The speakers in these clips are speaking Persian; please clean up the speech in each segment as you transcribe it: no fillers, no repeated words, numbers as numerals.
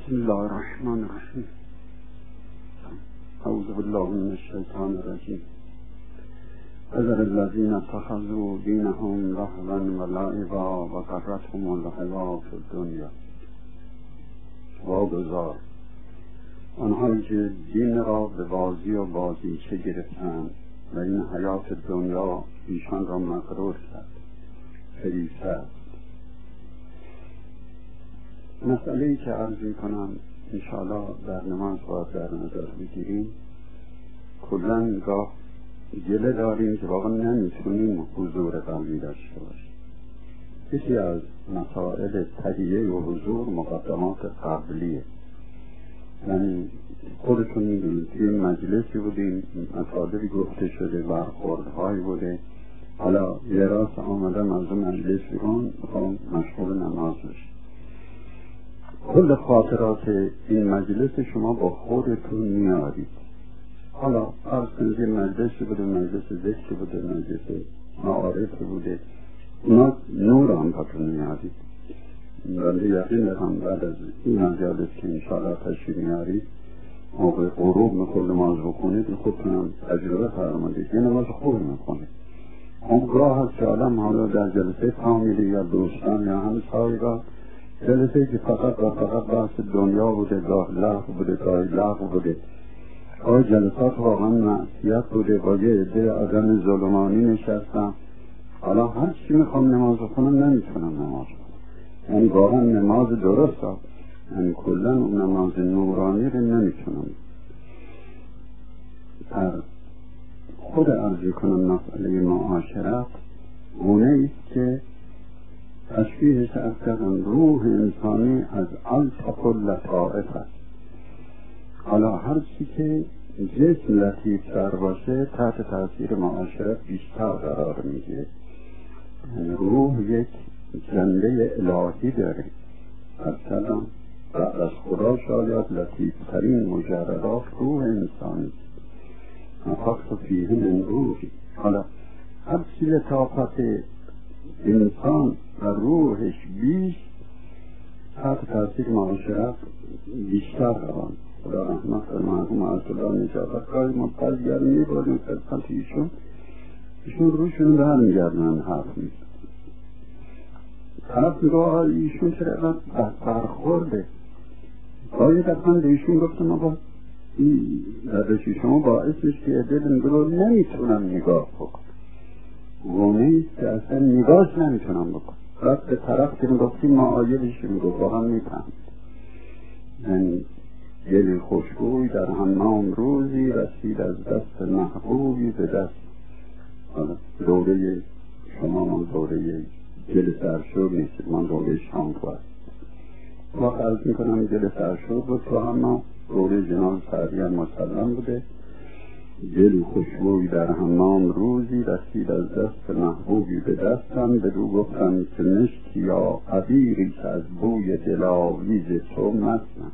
بسم الله الرحمن الرحیم. اعوذ بالله من الشیطان الرجیم. اذر الذین اتخذوا دینهم لهوا و لعبا و غرتهم الحیاة الدنیا. واگذار آنهایی که دین را به بازی و بازیچه گرفتند و این حیات دنیا ایشان را مغرور کرد، فریفت. مسئله‌ای که عرض می‌کنم انشاءالله در نماز باید در نظر بگیریم. کلاً نگاه گله داریم که واقعا نمیتونیم حضور قلبی داشته باشیم. یکی از مسائل تهیه و حضور مقدمات قبلیه. یعنی خودتون می‌دونید توی مجلسی بودیم، مطالبی گفته شده، برخوردهایی بوده، حالا یه راست آمدم از اون مجلس بیرون میخوام مشغول نماز بشم. کل خاطرات این مجلس شما با خودتون میارید. حالا عرض کنید مجلسی بوده، مجلس ذکر بوده، مجلس معارف بوده، اونا نور هم باتون میارید. ولی یقین دارم بعد از این مجلس که انشاءالله تشریف میارید موقع غروب میخور نماز بکنید خودتونم تجربه فرمودید یه نماز خوب میکنید. اونگاه هست که آدم حالا در جلسه فامیلی یا دوستان یا همسایگان جلسه که فقط و فقط بحث دنیا بوده، گاه لغو بوده، گاهی لغو بوده، گاهی جلسات واقعا معصیت بوده، با یه عده آدم ظلمانی نشستم. حالا هر چی میخوام نماز بخونم نمیتونم نماز بخونم. یعنی واقعا نماز درست ها، یعنی کلن اون نماز نورانی رو نمیتونم. در خود عرضی کنم مسئله معاشرت گونه ایست که تشبیهش از کردن روح انسانی از الطف و لطائف است. حالا هر چی که جسم لطیفتر باشه تحت تاثیر معاشرت بیشتر قرار میگیره. روح یک جنبه الهی داره. مثلا بعد از خدا شاید لطیفترین مجردات روح انسانی نفخت فیه من روحی. حالا هر چی لطافت انسان و روحش بیش تحت تاثیر معاشرت بیشتر روان. خدا رحمت مرحوم آیت‌الله نجات کاری مبتلگر میبادیم خدمت ایشون روشون برمیگردن حرف میزن. طرف نگاه ایشون چرا برخورده. باید اصلا به ایشون گفتم آقا این روشی شما باعثش که دل رو نمیتونم نگاه بکنم. گونه ایست که اصلا نگاهش نمیتونم بکنم. راست به طرف که میگفتیم معایبش میگفت واقعا میفهمید. یعنی گل خوشبوی در حمام روزی رسید از دست محبوبی به دست. حالا دوره شما من دوره گل سرشور نیست، من دوره شامپو هست. ما خرز میکنم گل سرشور بود تو حمام، دوره جناب سعدی هم مسلم بوده. گل خوشبوی در حمام روزی رسید از دست محبوبی به دستم، بدو گفتم که مشکی یا عبیری که از بوی دلاویز تو مستم.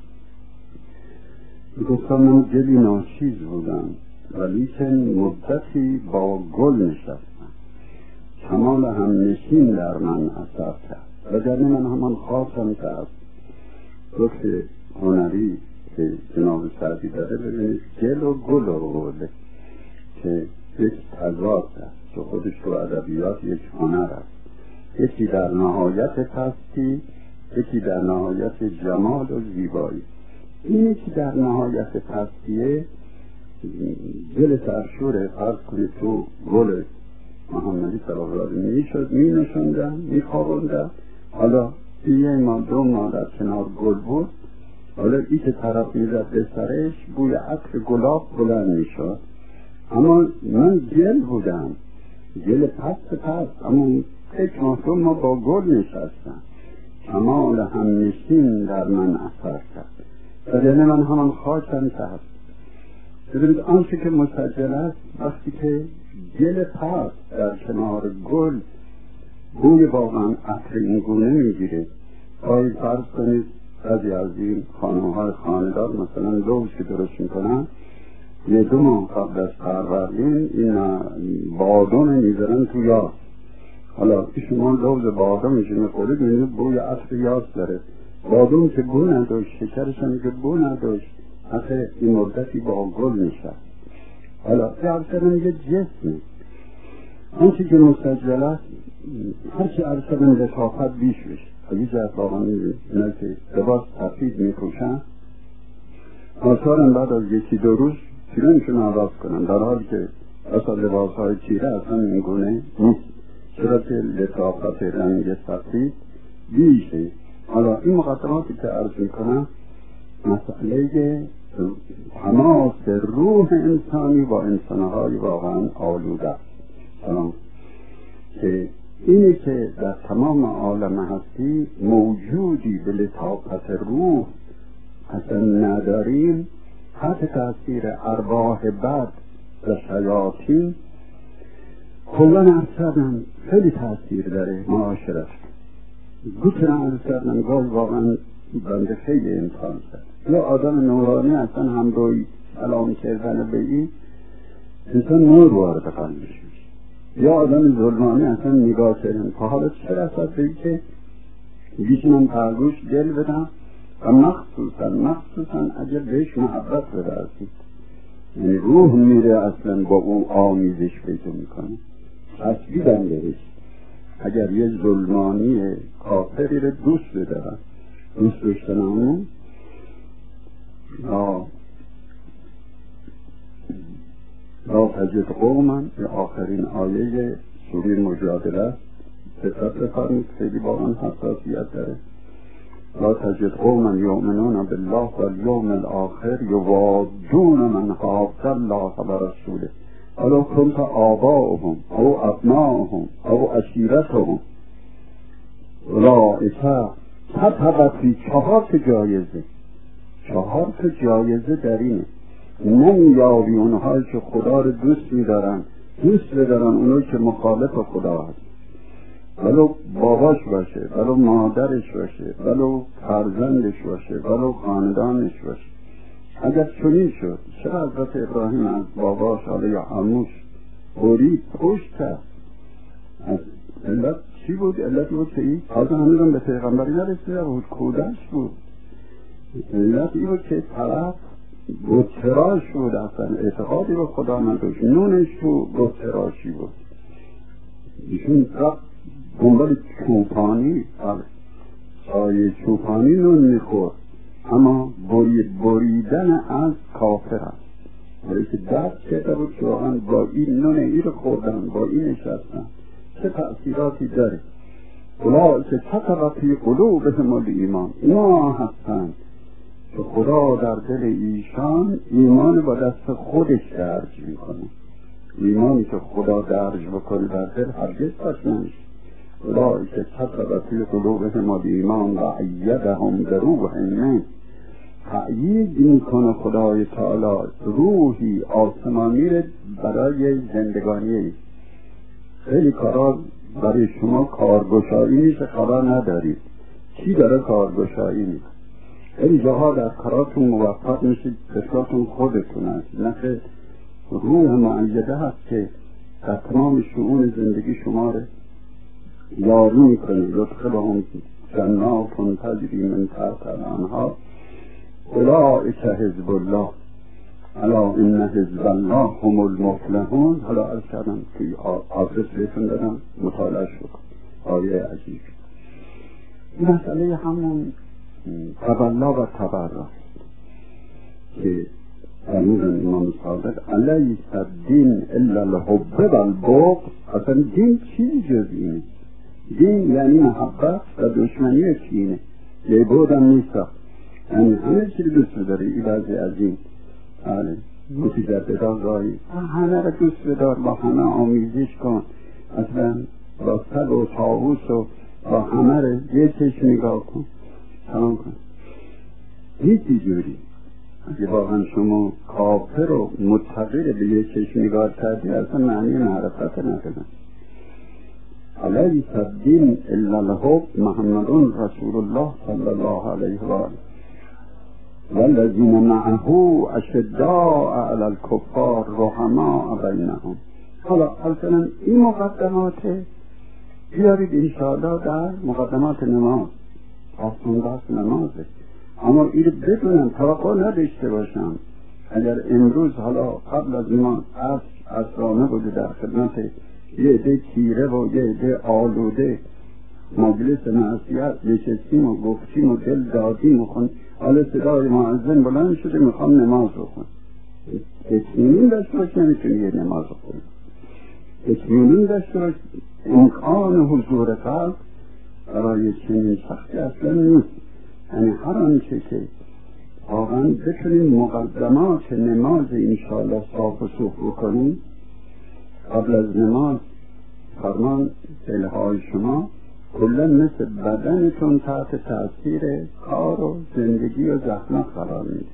گفتم من گلی ناچیز بودم ولیکن مدتی با گل نشستم، کمال هم نشین در من اثر کرد. وگرنه من همان خواستم که از رخ هنری که جناب سعدی داره ببینید گل و گل رو برده که یک تضاد است که خودش تو ادبیات یک هنر است. یکی در نهایت پستی، یکی در نهایت جمال و زیبایی. اینی که در نهایت پستیه گل سرشوره. فرض کنید تو گل محمدی صلی الله علیه میشد می نشوندن می خوابوندن. حالا یه ما دو ما در کنار گل بود، حالا ای که طرف میزد به سرش بوی عطر گلاب بلند میشد. اما من گل بودم، گل پست اما یک ماه ما با گل نشستم، کمال هم نشین در من اثر کرد. وگرنه من همان خاکم که هست. ببینید آنچه که مسجل است وقتی که گل پست در کنار گل بوی واقعا عطر این گونه میگیره. آیا فرض کنید بعضی از این خانم‌های خانه‌دار مثلا لوز که درست میکنن یه دو ماه قبل از فروردین این بادام میذارن تو یاس. حالا که شما لوز بادام میشه میخورید میبینید بوی عطر یاس داره. بادوم که بو نداشت، شکرش هم که بو نداشت، آخه این مدتی با گل نشست. حالا ارسلن یه جسمه، آنچه که مستجل است هرچی ارسلن لطافت بیش بشه. خیلی جهت واقعا میبینید اینا که لباس سفید میپوشن آثارن بعد از یکی دو روز تیرنشون آغاز کنن، در حالی که اصلا لباس های تیره اصلا این گونه نیست، چرا که لطافت رنگ سفید بیشه. حالا این مقدماتی که عرض میکنم مسئله تماس روح انسانی با انسانهای واقعا آلوده است. که اینه که در تمام عالم هستی موجودی به لطافت روح اصلا نداریم، تحت تاثیر ارواح بد و شیاطین کلا ارسدن خیلی تاثیر داره معاشرت. گوتن ارسدن گاز واقعا بنده خیلی امتحان شد. یا آدم نورانی اصلا هم روی سلام کردن به این انسان نور وارد قلبش میشه، یا آدم ظلمانی اصلا نگاه کردن تا حالا چه رسد به این که بیشنم پرگوش دل بدم و مخصوصا اگر بهش محبت برسید، یعنی روح میره اصلا با او آمیزش پیدا میکنه، تصویدم بهش. اگر یه ظلمانی کافری رو دوست بدارن، دوست داشتن همون لا تجد قوما، به آخرین آیه سوره مجادله دقت بفرمایید، خیلی واقعا حساسیت داره. لا تجد قوما یؤمنون بالله والیوم الاخر یوادون من حاد الله و رسوله ولو كنت آباؤهم او ابناؤهم او عشیرتهم اولئک کتب فی 4 جایزه در اینه. نمیابی اونهایی که خدا رو دوست میدارن، دوست بدارن اونهایی که مخالف خدا هست، ولو باباش باشه، ولو مادرش باشه، ولو فرزندش باشه، ولو خاندانش باشه. اگر چنین شد چه حضرت ابراهیم از باباش حالا یا عموش برید پشت کرد، از علت چی بود؟ علت بود که این تازه هنوزم به پیغمبری نرسیده بود، کودش بود. علت این بود که طرف بتراش بود، اصلا اعتقادی به خدا نداشت، نونش تو بتراشی بود. ایشون رفت دنبال چوپانی، سایه چوپانی نون میخورد، اما بریدن از کافر است. ولی که درد کرده بود که واقعا با این نون ای رو خوردن، با این نشستن چه تأثیراتی داره. اولئک کتب فی قلوبهم الایمان، اینا هستند که خدا در دل ایشان ایمان با دست خودش درج میکنه. ایمانی که خدا درج بکنه در دل هرگز پس نمیشه. اولئک کتب فی قلوبهم الایمان و ایدهم بروح منه، تأیید میکنه خدای تعالی روحی آسمانی رو برای زندگانی. خیلی کارا برای شما کارگشایی میشه، خبر ندارید کی داره کارگشایی میکنه. خیلی جاها در کاراتون موفق میشید، بسیارتون خودتون هست، نه که روح معیده هست که در تمام شؤون زندگی شما رو یاری میکنه. یدخلهم جنات تجری من تحتها الانهار اولئک حزب الله الا ان حزب الله هم المفلحون. حالا عرض کردم که آدرس بهتون دادم، مطالعه بکن، آیه عجیب. این مسئله همون تبلا و تبرا که فرمودن امام صادق علیه الدین الا الحب والبغض. اصلا دین چیزی جز اینه؟ دین یعنی محبت و دشمنی کینه، یه بودم نیستا، یعنی همه چیز دوست داری. این وضعی عظیم متجددان راهی همه را دوست بدار، با همه آمیزش کن، اصلا با سگ و طاووس و با همه را یه چشم نگاه کن، سلام کن. هیچی جوری اگه واقعا شما کافر و متقیر به یه چشم نگاه کردی اصلا معنی معرفت ندادن. علیه الدین الا الحب محمد رسول الله صلی الله علیه و آله والذین معه اشداء علی الکفار رحماء بینهم. حالا اصلا این مقدمات بیارید انشاءالله در مقدمات نماز آسان بحث نمازه. اما اینو بدونم، توقع نداشته باشم اگر امروز حالا قبل از ما عصرانه بوده در خدمت یه عده تیره و یه عده آلوده مجلس معصیت نشستیم و گفتیم و دل دادیم و حالا صدای مؤذن بلند شده میخوام نماز بخون. اطمینان داشته باش نمیتونی یه نماز بخونی. اطمینان داشته باش امکان حضور قلب برای چنین شخصی اصلا نیست. یعنی هر آنچه که واقعا بتونیم مقدمات نماز انشاءالله صاف و صوف بکنیم، قبل از نماز فرمان دلهای شما کلا مثل بدنتون تحت تاثیر کار و زندگی و زحمت قرار میده.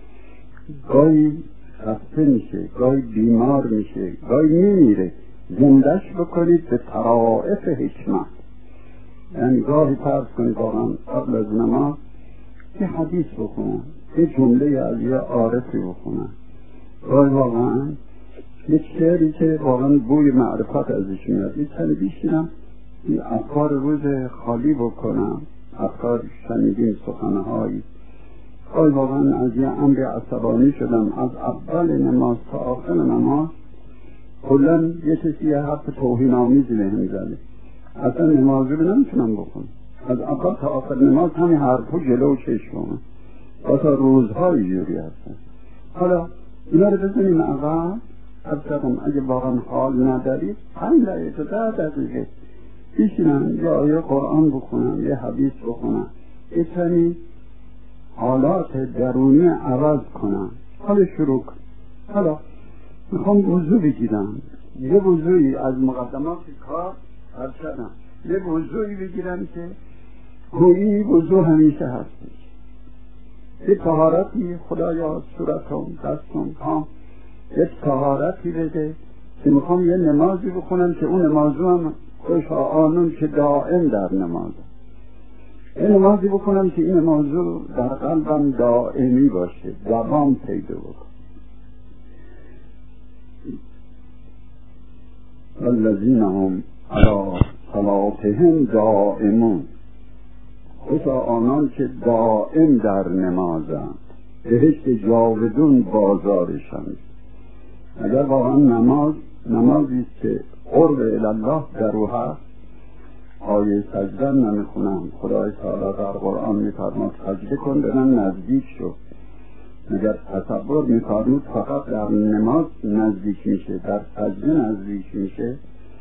گاهی خسته میشه، گاهی بیمار میشه، گاهی میمیره. زندش بکنید به طرائف حکمت. یعنی گاهی فرض کنید واقعا قبل از نماز یه حدیث بخونم، یه جمله از یه عارفی بخونم، گاهی واقعا یه شعری که واقعا بوی معرفت ازش میاد یه چند بیشترم این افکار روز خالی بکنم. افکار شنیدین سخنهایی، گاهی واقعا از یه امر عصبانی شدم از اول نماز تا آخر نماز کلا یه کسی یه حرف توهین آمیزی بهم زده، اصلا نمازی رو نمیتونم بکنم. از اول تا آخر نماز همین حرفو جلو چشمم و تا روزهای جوری هستن. حالا اینا رو بزنیم اول ابتدام اگه واقعا حال ندارید 5 دقیقه 10 دقیقه بشینم یا آیه قرآن بخونم، یه حدیث بخونم، یه کمی حالات درونی عوض کنم. حالا شروع کنم. حالا میخوام وضو بگیرم، یه وضویی از مقدمات کار ارشدم، یه وضویی بگیرم که گویی وضو همیشه هستش. یه طهارتی خدایا صورتم دستم پام یه طهارتی بده که میخوام یه نمازی بخونم که اون نمازو هم خوش آنون که دائم در نماز، یه نمازی بخونم که این نمازو در قلبم دائمی باشه، دوام پیدا بکنم. والذین هم علی صلاتهم دائمون، خوش آنان که دائم در نمازند، بهشت جاودون بازارشان. اگر واقعا نمازی که قرب الله در او هست، آیه سجده نمیخونم. خدای تعالی در قرآن میفرماد سجده کن به من نزدیک شو. اگر تصور میفرمود فقط در نماز نزدیک میشه، در سجده نزدیک میشه،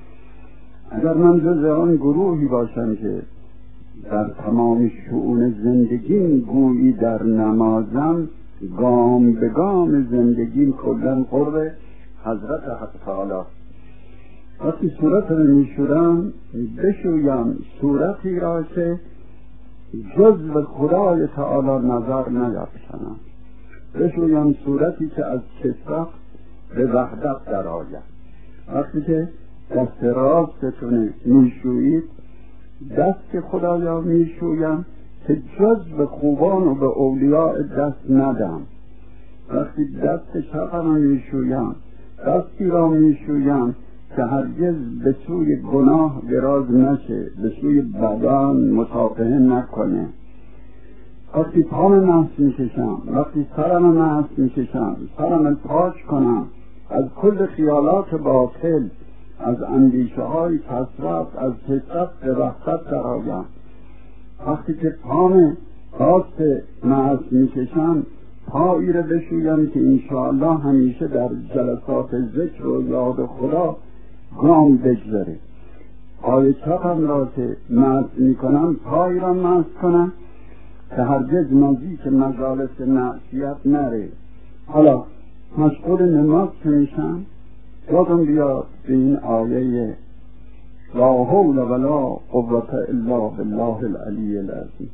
اگر من جز آن گروهی باشم که در تمام شؤون زندگیم گویی در نمازم، گام به گام زندگیم کلن قرب حضرت حق تعالی. وقتی صورت رو میشورم بشویم صورتی را که جز به خدای تعالی نظر نیفکنم، بشویم صورتی که از کسرت به وحدت در آید. وقتی که دست راستتون میشویید دست خدایا میشویم که جز به خوبان و به اولیاء دست ندم. وقتی دست چپم میشویم دستی را میشویم که هرگز به سوی گناه دراز نشه، به سوی بدن مصافحه نکنه. وقتی پام مست میکشم، وقتی سرم مست میکشم، سرم پاک کنم از کل خیالات باطل، از اندیشه های کثرت، از کثرت به وحدت درآیم. وقتی که پام راست مست میکشم پایی رو بشویم که انشاءالله همیشه در جلسات ذکر و یاد خدا گام بگذاره. پای چپم را که مست میکنم پای را مست کنم که هرگز نزدیک مجالس معصیت نره. حالا مشغول نماز که میشم یادم بیاد به این آیه لا حول ولا قوة الا بالله العلی العظیم.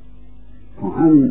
همین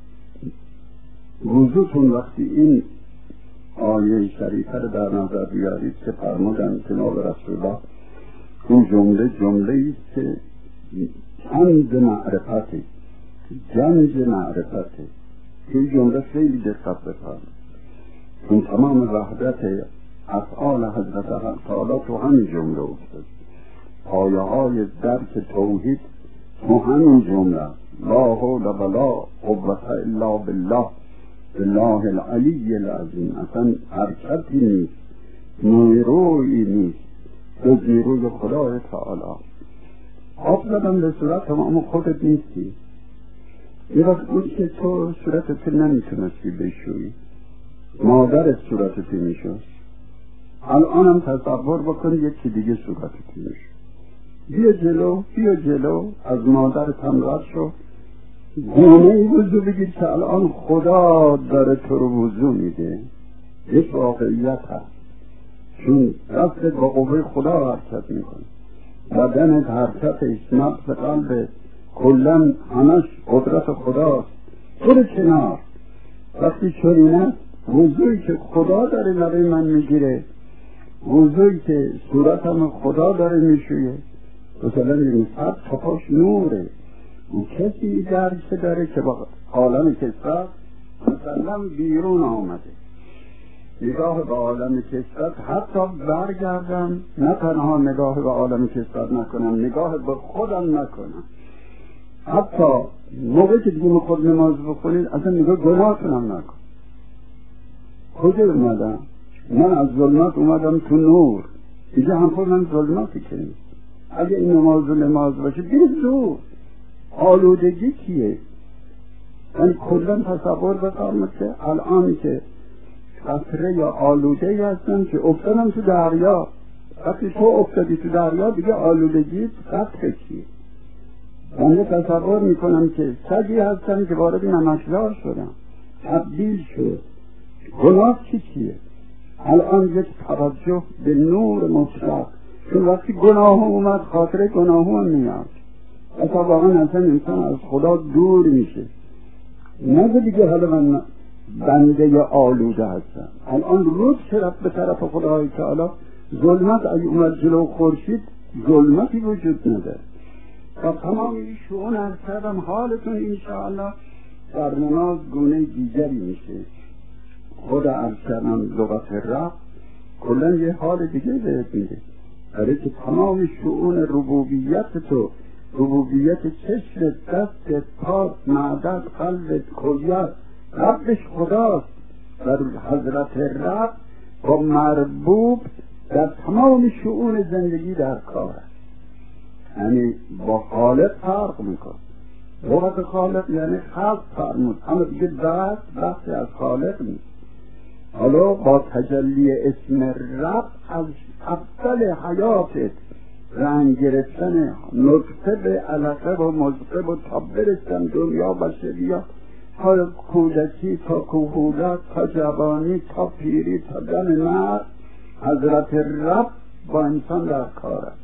وضوتون وقتی این آیه شریفه رو در نظر بیارید که فرمودن جناب رسول الله، این جمله است که کنز معرفته، گنج معرفته. این جمله خیلی دقت بفرمایید. این تمام وحدت افعال حضرت حق تعالی تو همین جمله افتاد. پایه های درک توحید و همین جمله لا حول ولا قوة الا بالله الله العلی العظیم اصلا حرکتی نیست، نیرویی نیست جز نیروی خدای تعالی. آب زدم به صورت اما خودت نیستی. یه وقت بود که تو صورتت نمیتونستی بشویی، مادرت صورتت میشد. الانم تصور بکن یکی دیگه صورتت میشه. بیا جلو از مادرت هم رد شو، گونه ای وضو بگیر که الان خدا داره تو رو وضو میده. یک واقعیت هست، چون دستت با قوه خدا حرکت میکنه، بدنت حرکتش، نفس قلبت کلن همش قدرت خداست. برو کنار. وقتی چنینه وضویی که خدا داره برای من میگیره، وضویی که صورتم خدا داره میشویه، مثلا این صد تپاش نوره. اون کسی درک داره که با عالم کسرت مثلا بیرون آمده، نگاه به عالم کسرت حتی برگردم نه تنها نگاه به عالم کسرت نکنم، نگاه به خودم نکنم. حتی موقعی که دیگه خود نماز بخونید اصلا نگاه گناهتونم نکن. کجا اومدم؟ من از ظلمت اومدم تو نور. دیگه هم خود من ظلمتی که نیست. اگه این نماز باشه بیرید زور. آلودگی کیه؟ من کلن تصور بکنم که الان که قطره یا آلوده هستم که افتادم تو دریا. وقتی تو افتادی تو دریا دیگه آلودگی قطره کیه؟ من تصور میکنم که سگی هستم که وارد نمکدار شدم، تبدیل شد. گناه چیه؟ الان یک توجه به نور مطلق، چون وقتی گناه اومد خاطر گناه هم میاد، اصلا واقعا اصلا انسان از خدا دور میشه. نه دیگه حالا من بنده یا آلوده هستم. الان روز شرف به طرف خدای تعالی، ظلمت اگه اومد جلو خورشید ظلمتی وجود نداره. و تمام این شؤون از کردم حالتون انشاءالله در نماز گونه دیگری میشه. خود از کردم لغت رب کلن یه حال دیگه بهت میده، برای که تمام شؤون ربوبیت تو، ربوبیت چشم، دست، پا، معدت، قلب، کلیت، ربش خداست. در حضرت رب با مربوب در تمام شؤون زندگی در کار است. یعنی با خالق فرق میکن. لغت خالق یعنی خلق فرمود، اما دیگه بحثی از خالق نیست. حالا با تجلی اسم رب از افضل حیاتت، رنگ گرفتن نطفه به علقه و مزقه و تا برسن دنیا بشریا، تا کودکی، تا کهولت، تا جوانی، تا پیری، تا دم مرد، حضرت رب با انسان در کار است.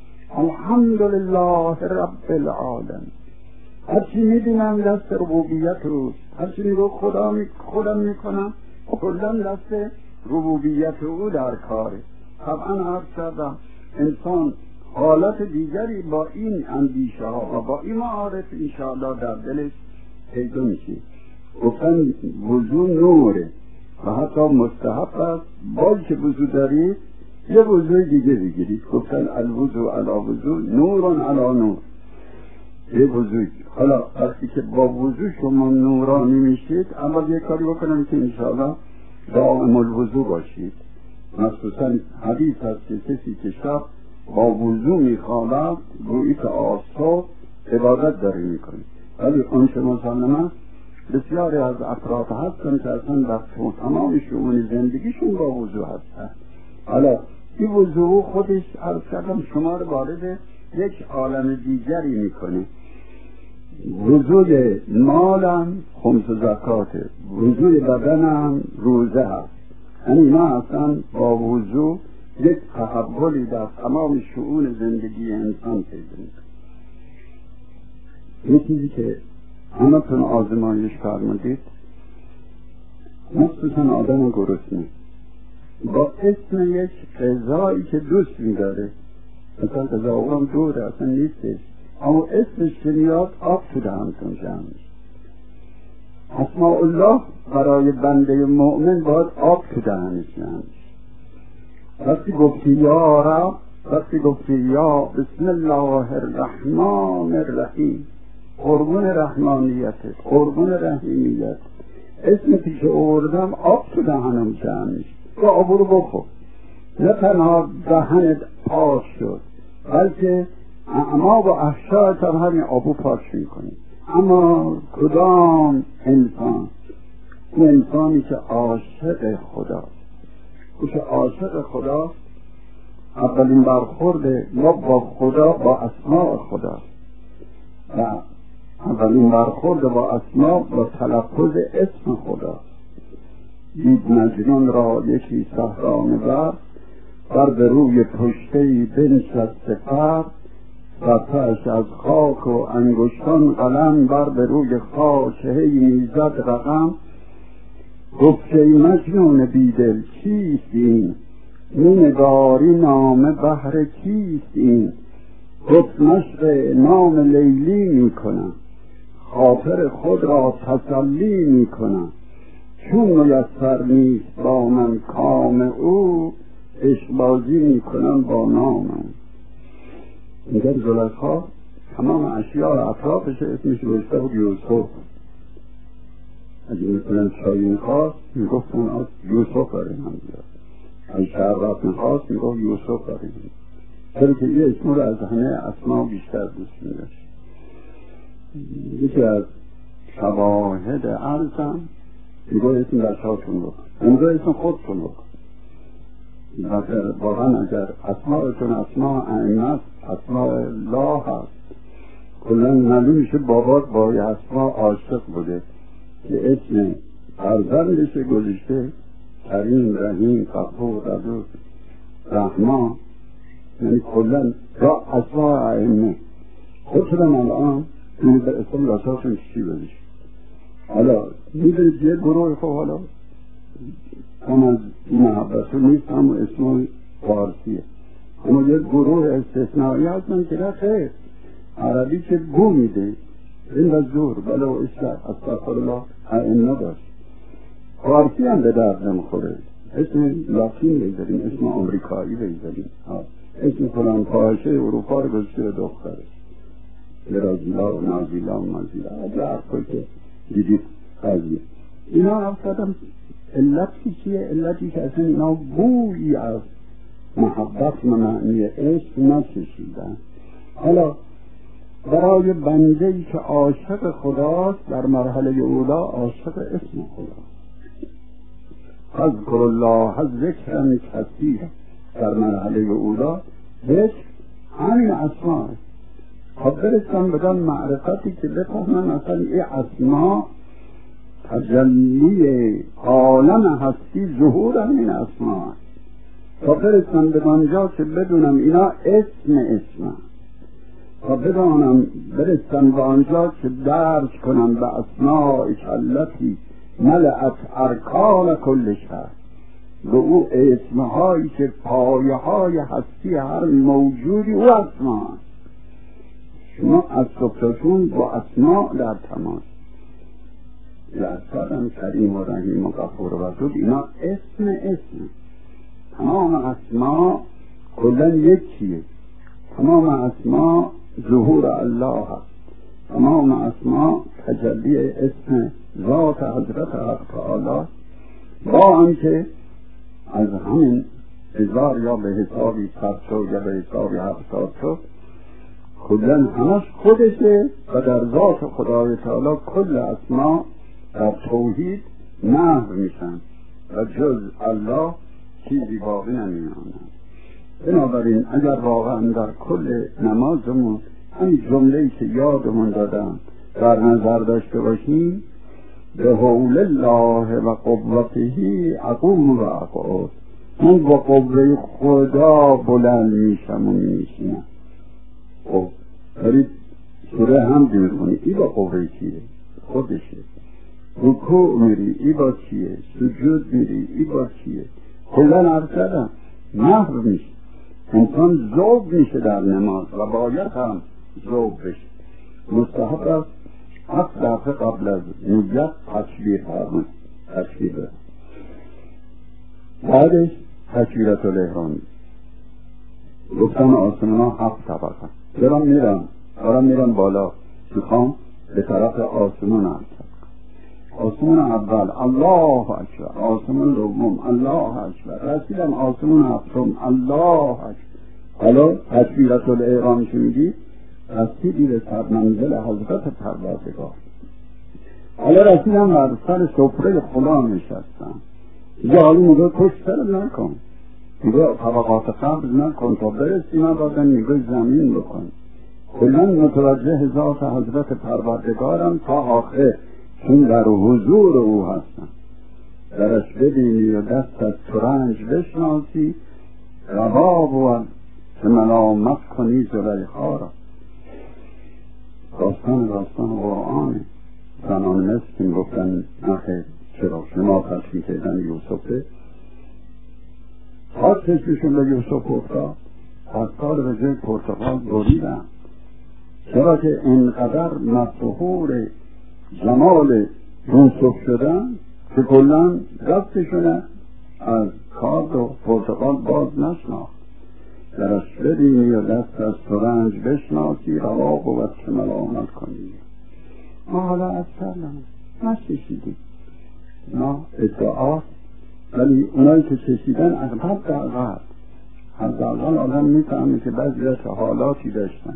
الحمدلله رب العالمین. هرچی میدونم دست ربوبیت روست، هرچی میگو خودم میکنم کلن دست ربوبیت او در کاره. طبعا عرض کردم انسان حالت دیگری با این اندیشه ها و با این معارف انشاءالله در دلش پیدا میشه. گفتن وضو نوره و حتی مستحب است باید که وضو دارید یه وضوی دیگه بگیرید. گفتن الوضو علی وضو نورون علی نور. یه وضوی حالا وقتی که با وضو شما نورانی میشید، اما یه کاری بکنم که انشاءالله دائم الوضو باشید. مخصوصا حدیث هست که کسی که شب با وضو میخوابد گویی که آسا عبادت داره میکنه. ولی اون که مسلمه بسیاری از افراد هستن که اصلا در تمام شؤون زندگیشون با وضو هستن. حالا این وضو خودش عرض کردم شما رو وارد یک عالم دیگری میکنه. وضوی مالم خمس زکاته، وضوی بدنم روزه هست. یعنی ما اصلا با وضو یک تحولی در تمام شؤون زندگی انسان پیدا میکنه. یه چیزی که همتون آزمایش فرمودید، مخصوصا آدم گرسنه با اسم یک غذایی که دوست می‌داره، مثلا غذا اونم دوره اصلا نیستش، اما اسمش که میاد آب تو دهنتون جمع میشه. اسماء الله برای بنده مؤمن باید آب تو دهنش جمع میشه. وقتی گفتی یا رب وقتی گفتی یا بسم الله الرحمن الرحیم، قربون رحمانیت، قربون رحیمیت، اسم پیش آوردم آب تو دهنم جمع میشه، تو آب رو بخور. نه تنها دهنت پاک شد بلکه اعماق و احشایت هم همین آبو پاک میکنی. اما کدام انسان؟ اون انسانی که عاشق خداست. او که عاشق خداست اولین برخورد ما با خدا با اسماء خداست و اولین برخورد با اسماء با تلفظ اسم خداست. دید مجنون را یکی صحرانورد، بر به روی پشته‌ای بنشسته فرد، صفحه‌اش از خاک و انگشتان قلم، بر به روی خاکه‌ای میزد رقم. گفت ای مجنون بیدل چیست این؟ نگاری نامه بهر کیست این؟ گفت مشق نام لیلی میکنم، خاطر خود را تسلی میکنم. چون میسر نیست با من کام او، عشقبازی میکنم با نامم. میگه زلیخا تمام اشیاء اطرافش اسمش روشته بود یوسف. اگه مثلا چایی میخواست میگفتن یوسف داریم هم بیاد، اگه شربت میخواست میگفت یوسف داریم، چرا که یه اسم رو از همه اسما بیشتر دوست میداشت. یکی از شواهد عرضم میگه اسم بچه‌هاتون رو، میگه اسم خودتون رو. واقعا اگر اسماءتون اسماء ائمه است، اسماء الله هست، کلا معلوم میشه بابات با یه اسماء عاشق بوده که اسم فرزندش گذاشته کریم، رحیم، غفور، ودود، رحمان، یعنی کلا را اسماء ائمه. خودتونم الان این به اسم لاساتون چی بدیش. حالا میدونید یه گروه خب حالا هم از این محبت نیست، هم اسم فارسیه، اما یه گروه استثنایی هستن که نه خیر، عربی که گو میده این و زور بله و اشتر استغفرالله ائمه داشت. فارسی هم به درد نمیخوره، اسم لاتین بگذاریم، اسم امریکایی بگذاریم، اسم فلان فاحشه اروپا رو گذاشته دخترش برازیلا و نازیلا و مازیلا، اگه حرفایی که دیدید قضیه اینا افتادم. علتی چیه؟ علتی که اصلا اینا بویی از محبت و معنی عشق نچشیدن. حالا برای بنده‌ای که عاشق خداست در مرحله اولا عاشق اسم خداست. اذکر الله ذکرا کثیرا در مرحله اولا ذکر همین اسماء. خب برسن بدن معرفتی که بفهمن اصلا این اسماء تجلی عالم هستی، ظهور همین اسماء. تا برسن به آنجا که بدونم اینا اسم تا بدانم برسن به آنجا که درک کنم به اسماء کلتی ملأت ارکان کل شهر، به او اسمهایی که پایه های هستی هر موجودی او اسماء. شما از صفتشون با اسماء در تماس. لعصادم کریم و رحیم و غفور و ودود، اینا اسم تمام اسماء کلن یکیه. تمام اسماء ظهور الله هست، تمام اسماء تجلی اسم ذات حضرت حق تعالی، با آنکه از همین 1000 یا به حسابی 100 یا به حسابی 70 کلن همش خودشه و در ذات خدای تعالی کل اسماء در توحید محو میشن و جز الله چیزی باقی نمیماند. بنابراین اگر واقعا در کل نمازمون همین جمله‌ای که یادمون دادم در نظر داشته باشیم، به حول الله و قوته اقوم و اقعد، من با قوه خدا بلند میشم و میشینم. خب دارید سوره هم میخونی، ای با قوه کیه؟ خودشه. رکوع میری، ای با کیه؟ سجود میری، ای با کیه؟ کلن عرض کردم محو میشه. انسان ذوب میشه در نماز و باید هم ذوب بشه. مستحب است 7 دفعه قبل از نیت تکبیر فرمایید، تکبیر بعدش تکبیرة الاحرام، گفتن آسمان ها 7 طبقه. دارم میرم بالا، میخوام به طرف آسمان هست. آسمان اول الله اکبر، آسمان دوم الله اکبر، رسیدم آسمان هفتم الله اکبر. حالا تکبیرت الاحرام که میگی رسیدی به سرمنزل حضرت پروردگار. حالا رسیدم بر سر سفره خدا نشستم. دیگه حالا میگه پشت سر نکن، میگه طبقات قبل نکن تا برسی مبادن، میگه زمین بکن. کلا متوجه ذات حضرت پروردگارم تا آخر، چون در حضور او هستم. درش ببینی و دست از ترنج بشناسی، روا بود که ملامت کنی زلیخا را. داستان قرآن زنان مصر که گفتن نخیر چرا شما تشکیل کردن یوسفه، تا چشمشون به یوسف افتاد، پسکار به جای پرتقال بریدن، چرا که اینقدر مسحور جمال یوسف شدن که کلن دستشونه از کارد و پرتقال باز نشناخت. درش ببینی و دست از ترنج بشناسی، روا بود که ملامت کنی. ما حالا از کردم نششیدیم، نه ادعاست، ولی اونایی که چشیدن اغلب در حداقل آدم میفهمه که بعضی از حالاتی داشتن.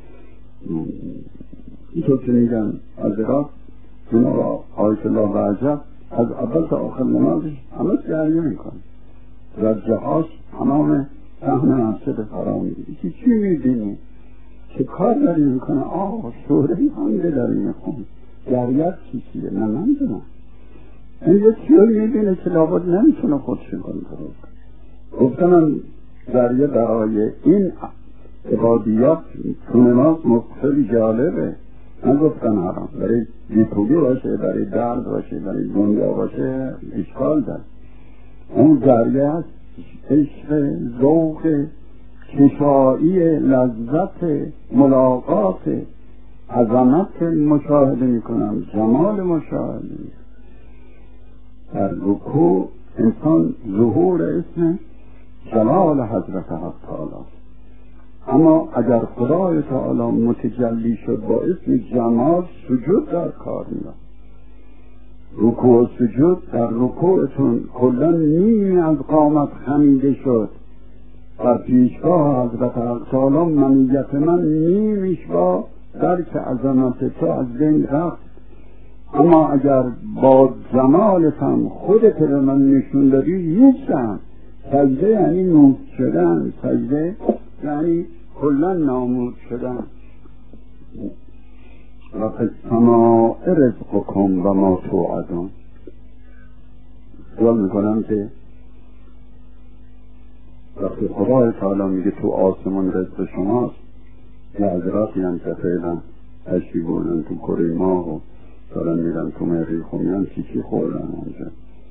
اینطور که میگن از عراق جناب آیت الله و عجب از اول تا آخر نمازش همه جریه میکنه، رجعهاش تمام سهم مسجد حرام میگه که چی میبینی؟ چه کار داری میکنه؟ سوره حمده داری میخون، جریت چیه؟ نه نمیدونم. این یه چیوی میبینه که لابد نمیتونه خودش کنترل کنه. گفتم جریه برای این عبادیات تو نماز خیلی جالبه. نگفتن حرام، برای بیپولی باشه، برای درد باشه، برای دنیا باشه اشکال داره. اون جریه هست عشق، ذوق، کشایی، لذت ملاقات، عظمت مشاهده میکنم، جمال مشاهده میکنم. در رکوع انسان ظهور اسم جلال حضرت حق تعالی. اما اگر خدای تعالی متجلی شد با اسم جمال، سجود در کار میاد. رکوع و سجود، در رکوعتون کلا نیمی از قامت خمیده شد، در پیشگاه حضرت حق تعالی منیت من نیمیش با درک عظمت تو از بین رفت. اما اگر با جمالتم خودت به من نشون دادی، هیچم. سجده یعنی نوست شدن، سجده یعنی کلا نامود شدن. و فی السماء رزقکم و ما توعدون. سوال میکنم که وقتی خدای تعالی میگه تو آسمان رزق شماست، یه حضراتی هم که فعلا تشریف بردن تو کره ماه و دارن میرن تو مریخ و میان چی خوردن اونجا.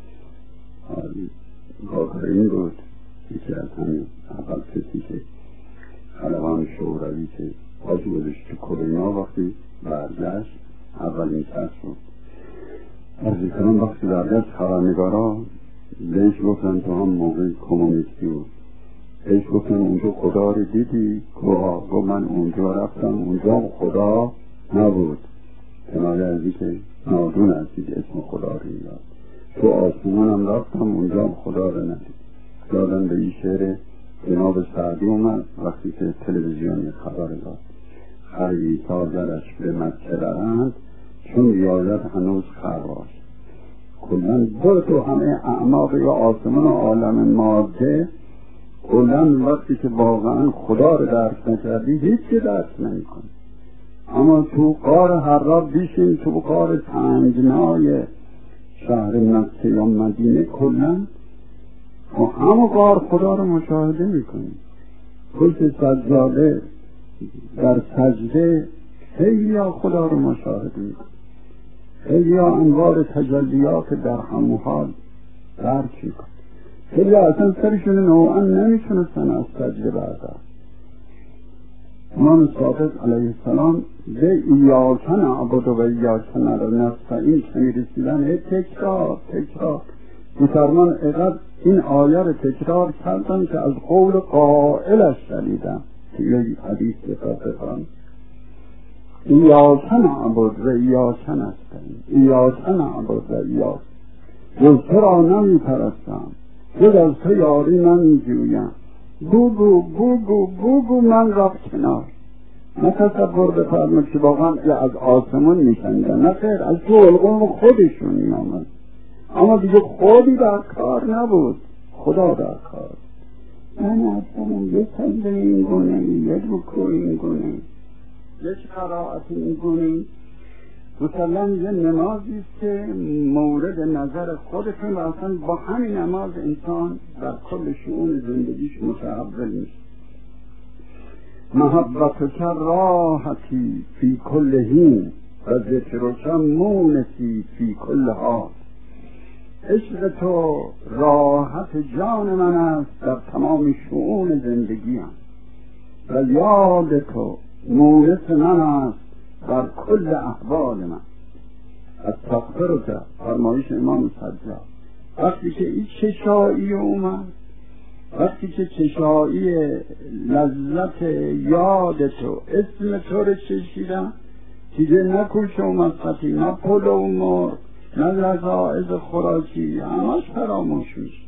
واقعا این بود یکی از همین اول کسی که خلقان شوروی که پاشو بودش تو کره ماه، وقتی برگشت اولین کس بود. از کنم وقتی برگشت خبرنگارا بهش گفتن تو هم موقع کمونیستی بود، بهش گفتن اونجا خدا رو دیدی؟ گفت من اونجا رفتم، اونجا خدا نبود، کنایه ازی که نادون هستید اسم خدا رو میاد. تو آسمان هم رفتم، اونجا خدا رو ندید. دادن به این شعر جناب سعدی اومد وقتی که تلویزیون خبر داد، خری تازرش به مکه درند، چون ریاضت هنوز خرواش. کلن برو تو همه اعماق یا آسمان و عالم ماده، کلن وقتی که واقعا خدا رو درک نکردی هیچی درک نمی کنی. اما تو قار حرا بیشین، تو قار تنگنای شهر مکه یا مدینه، کلن و همه قار خدا رو مشاهده می کنی. پشت سجاده در سجده خیلی خدا رو مشاهده می کنی، خیلی انوار تجلیات در همون حال درک می کنی. خیلی اصلا سرشون نوعا نمیتونستن از سجده بردار. امام صادق علیه السلام به ایاک نعبد و ایاک نستعین که میرسیدن تکرار میفرمان اقدر این آیه رو تکرار کردم که از قول قائلش شنیدم که یه حدیث بخوان ایاک نعبد و ایاک نستعین، ایاک نعبد و ایاک، جز تو را نمی پرستم، جز از تو یاری نمی جویم، بگو بگو بگو من را کنار. نه تصور بفرمایید که واقعا از آسمان میشنیدن، نه خیر، از تو القوم خودشون میامد، اما دیگه خودی در کار نبود، خدا در کار. من اصلا یه سجده این گونه، یک رکوع این گونه، یک قرائت این گونه، مثلا یه نمازی است که مورد نظر خودتون و اصلا با همین نماز انسان در کل شؤون زندگیش متحول میشه. محبتک راحتی فی کل حین و ذکرک مونسی فی کل حال. عشق تو راحت جان من است در تمام شؤون زندگیم و یاد تو مونس من است در کل احوال من. استغفرک، فرمایش امام سجاد. وقتی که این چشایی اومد، وقتی که چشایی لذت یاد تو، اسم تو رو چشیدم، دیگه نه کوچه و مسخطی، نه پل و مرغ، نه لذائز خوراکی، همش فراموش میشه.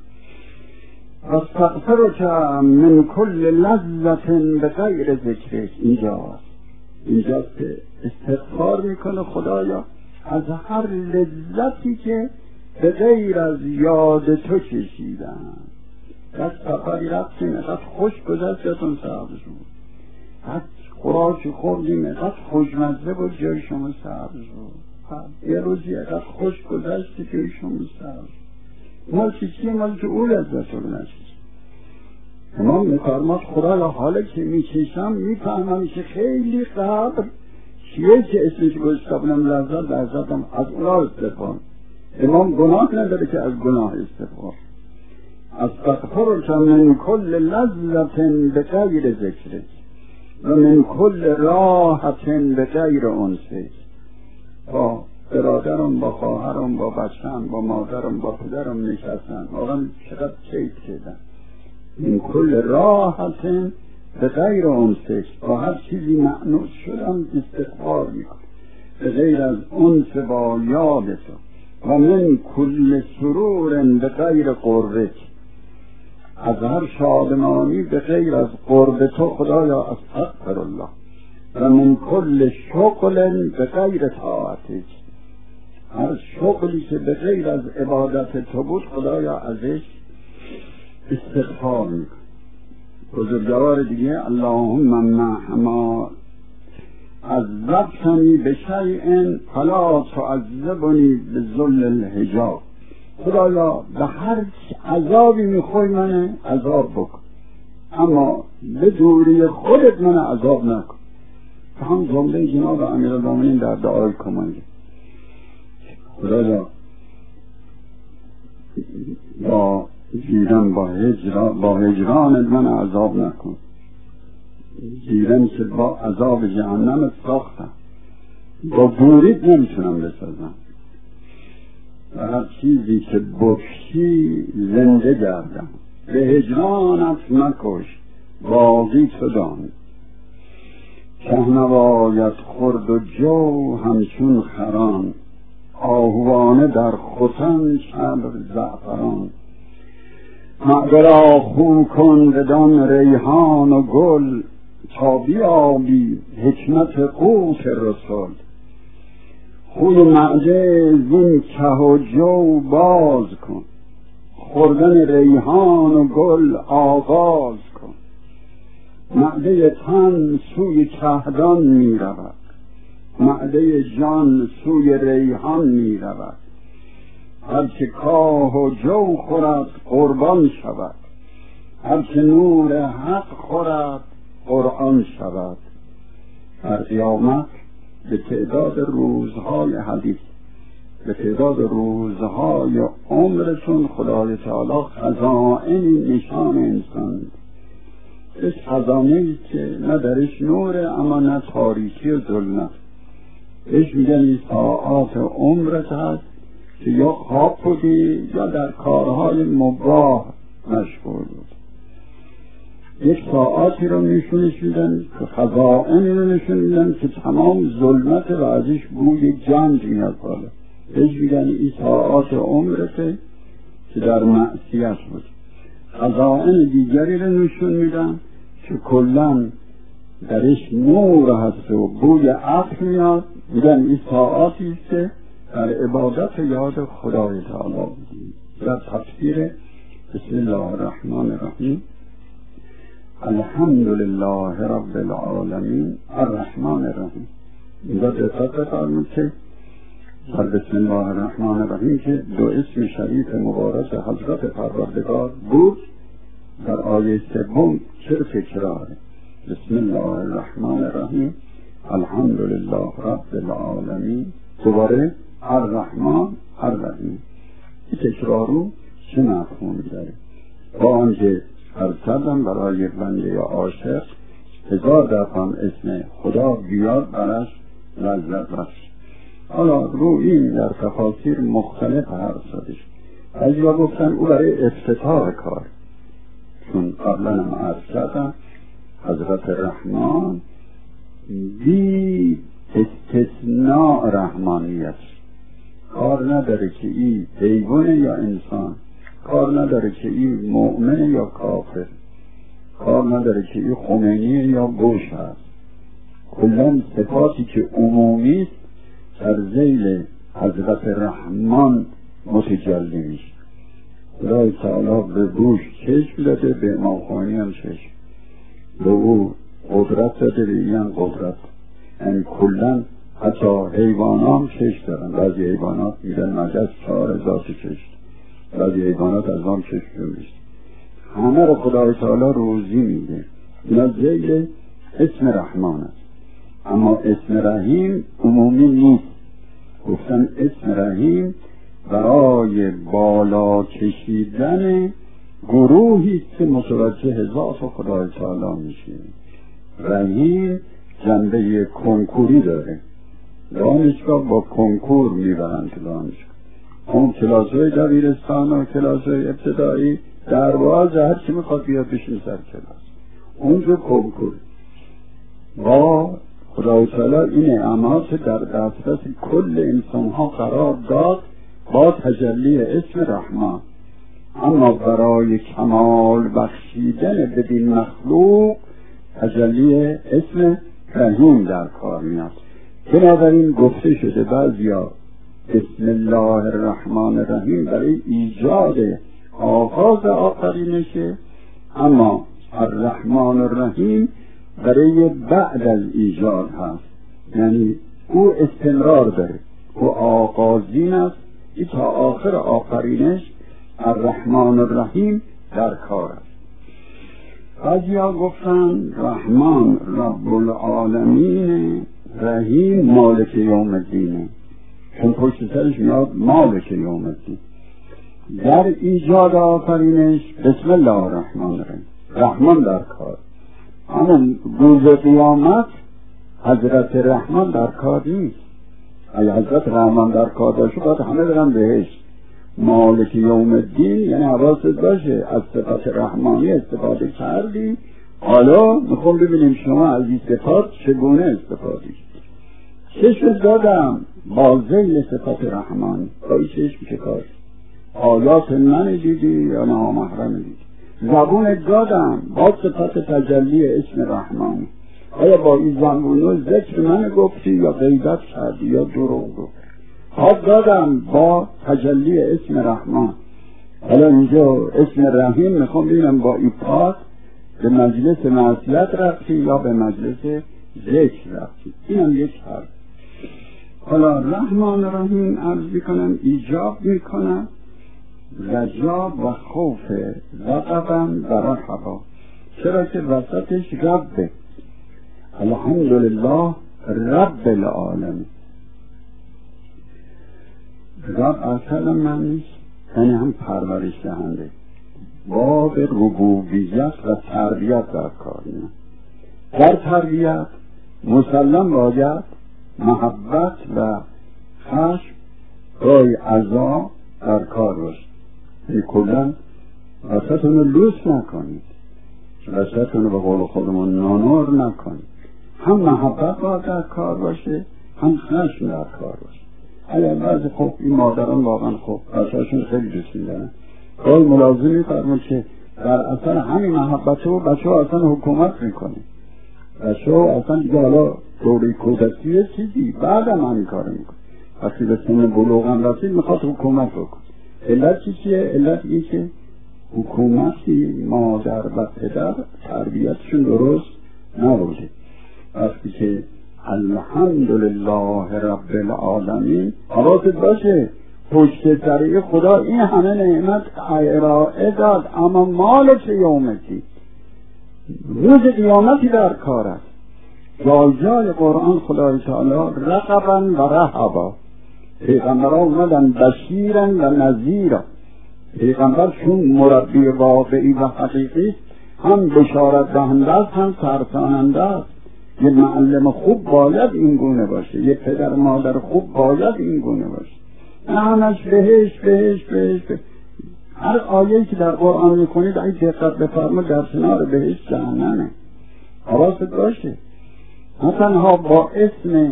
استغفرک من کل لذت بغیر ذکرک. اینجاست که استغفار میکنه خدایا از هر لذتی که به غیر از یاد تو چشیدم. از سفری رفتیم اینقدر خوش گذشت یادتون سبز بود، از خوراکی خوردیم اینقدر خوشمزه بود جای شما سبز بود، یه روزی اینقدر خوش گذشت جای شما سبز. مال چیزی مال که او لذت رو نشید. اما میفرماد خدایا حالا که میچشم میفهمم که خیلی قبل چیه که اسمش گذاشتم لذتم از اونا استفاد. امام گناه نداره که از گناه استفاد. استغفرک من کل لذت بغیر ذکرک و من کل راحت بغیر انسک. با برادرم، با خواهرم، با بچه‌م، با مادرم، با پدرم نشستن، آقا چقدر کیف کردن. من کل راحت بغیر انسک، با هر چیزی مأنوس شدم استغفار میکنم به غیر از انس با یاد تو. و من کل سرور بغیر قربک، از هر شادمانی به غیر از قرب تو خدایا استغفر الله. و من کل شغل به غیر طاعتک، هر شغلی که به غیر از عبادت تو بود خدایا ازش استغفار میکن. بزرگوار دیگه اللهم ما عذبتنی بشیء فلا تعذبنی بذل الحجاب. خدایا به هر عذابی میخوای من عذاب بکن، اما به دوری خودت من عذاب نکن. هم جمله جناب امیرالمومنین در دعای کمانجه، خدایا با گیرم با هجرانت من عذاب نکن. گیرم که با عذاب جهنم ساختم، با دوریت نمیتونم بسازم. و هر چیزی که بکشی زنده گردم، به هجرانت مکش باقی تو دان. شهنوایت خورد و جو همچون خران، آهوانه در ختن شبر زعفران. معدرا خو کن بدان ریحان و گل، تا بیابی حکمت قوت رسول. خوی معده زین که و جو باز کن، خوردن ریحان و گل آغاز کن. معده تن سوی کهدان می رود، معده جان سوی ریحان می رود. هرچه کاه و جو خورد قربان شود، هرچه نور حق خورد قرآن شود. در قیامت به تعداد روزهای حدیث، به تعداد روزهای عمرتون خدای تعالی خزائن نشان انسان، این خزانه‌ای که نه درش نوره اما نه تاریکی و ظلمت، بهش میگن این ساعات عمرت هست که یا خواب بودی یا در کارهای مباح مشغول بود. یک ساعتی رو نشونش میدن که خزائنی رو نشون میدن که تمام ظلمت و ازش بوی جنگ میاد بالا. بهش میگن این ساعات عمرته که در معصیت بود. خزائن دیگری رو نشون میدن که کلن درش نور هست و بوی عطر میاد، میگن این ساعاتی است که در عبادت یاد خدای تعالی بودیم. در تفسیر بسم الله الرحمن الرحیم الحمد لله رب العالمین الرحمن الرحیم. اینجا دقت بفرمایید که در بسم الله الرحمن الرحیم که دو اسم شریف مبارک حضرت پروردگار بود، در آیه سوم چه تکراره؟ بسم الله الرحمن الرحیم الحمد لله رب العالمین، دوباره الرحمن الرحیم. این تکرارو چه مفهومی داره؟ با آنکه فرصدم برای بنده عاشق 1000 دفعه اسم خدا بیاد برش لذت بخش. حالا رو این در تفاسیر مختلف حرف زده شد. بعضیا گفتن او برای افتتاح کار، چون قبلا هم عرض کردم حضرت رحمان بی استثناء رحمانیت، کار نداره که این حیوان یا انسان، کار نداره که این مؤمن یا کافر، کار نداره که این خمینی یا بوش هست. کلن صفاتی که عمومی است در ذیل حضرت رحمان متجلی میشه. خدای تعالی به بوش چشم داده، به امام هم چشم، به او قدرت داده، به این هم قدرت. یعنی کلن حتی حیوانات هم چشم دارن. بعضی حیوانات میدن مجز 4000 چشم، بعضی حیوانات از آن چشم میشه. همه رو خدای تعالی روزی میده. اینا ذیل اسم رحمان است. اما اسم رحیم عمومی نیست. گفتن اسم رحیم برای بالا کشیدن گروهی که متوجه ذات خدای تعالی میشه. رحیم جنبه کنکوری داره. دانشگاه با کنکور میبرن تو دانشگاه. اون کلاس‌های دبیرستان و کلاس‌های ابتدایی درواز هر کی میخواد بیاد بشین سر کلاس. اونجا کنکور. با خدای تعالی این نعمات در دسترس کل انسان‌ها قرار داد با تجلی اسم رحمان. اما برای کمال بخشیدن بدین مخلوق تجلی اسم رحیم در کار میاد. بنابراین گفته شده بعضیا بسم الله الرحمن الرحیم برای ایجاد آغاز آفرینشه، اما الرحمن الرحیم برای بعد از ایجاد هست. یعنی او استمرار داره، او آغازین است که تا آخر آفرینش الرحمن الرحیم در کار است. بعضیا گفتن رحمان رب العالمین، رحیم مالک یوم الدینه، چون پشت سرش میاد مالک یوم الدین. در ایجاد آفرینش بسم الله الرحمن الرحیم، رحمان در کار. اما روز قیامت حضرت رحمان در کار نیست. اگه حضرت رحمان در کار داشته باید همه برن بهشت. مالک یوم الدین یعنی حواست باشه از صفات رحمانی استفاده کردی، حالا میخوام ببینیم شما از این صفات چگونه استفاده چشم دادم با ذیل صفات رحمانی، با این چشم چه کار؟ آیات من دیدی یا نامحرم دیدی؟ زبون دادم با صفات تجلی اسم رحمانی، آیا با این زبون ذکر من گفتی یا غیبت کردی یا دروغ گفتی؟ حال دادم با تجلی اسم رحمان. حالا اینجا اسم رحیم میخوام ببینم با این پاک به مجلس معصیت رفتی یا به مجلس ذکر رفتی. اینم یک حرف. حالا رحمان رحیم عرض میکنم ایجاب میکنم رجا و خوف رقبم و رحبا، چرا که وسطش ربه. الحمدلله رب العالمین. رب اصلا من نیست، یعنی هم پرورش دهنده. باب ربوبیت و تربیت در کار میاد. در تربیت مسلم باید محبت و خشم گاهی عزا در کار باشه. کلن وسطتون رو لوس نکنید، وسطتون رو به قول خودمون نانور نکنید. هم محبت باید در کار باشه، هم خشم در کار باشه. اگر بعضی خب این مادران واقعا خب بچه‌هاشون خیلی دوست می‌دارن، گاهی ملاحظه می‌فرمایید که در اثر همین محبت و بچه‌ها اصلا حکومت می‌کنه. بچه‌ها اصلا دیگه حالا دوره کودکی چیزی بعدم همین کارو می‌کنه. وقتی به سن بلوغ هم رسید می‌خواد حکومت بکنه. علت چیه؟ علت این که حکومتی مادر و پدر تربیتشون درست نبوده. وقتی که الحمدلله رب العالمین حواست باشه پشت سری خدا این همه نعمت ارائه داد، اما مالک یومتی روز قیامتی در کار است. جای قرآن خدای تعالی رقبا و رهبا، پیغمبرها اومدن بشیرن و نذیرا. پیغمبر چون مربی واقعی و حقیقی هم بشارت دهنده است هم ترساننده است. یه معلم خوب باید این گونه باشه، یه پدر مادر خوب باید این گونه باشه. همش بهش بهش بهش بهش. هر آیه‌ای که در قرآن میکنید اگه دقت بفرمایید در کنار بهش جهنمه. حواست باشه نه تنها با اسم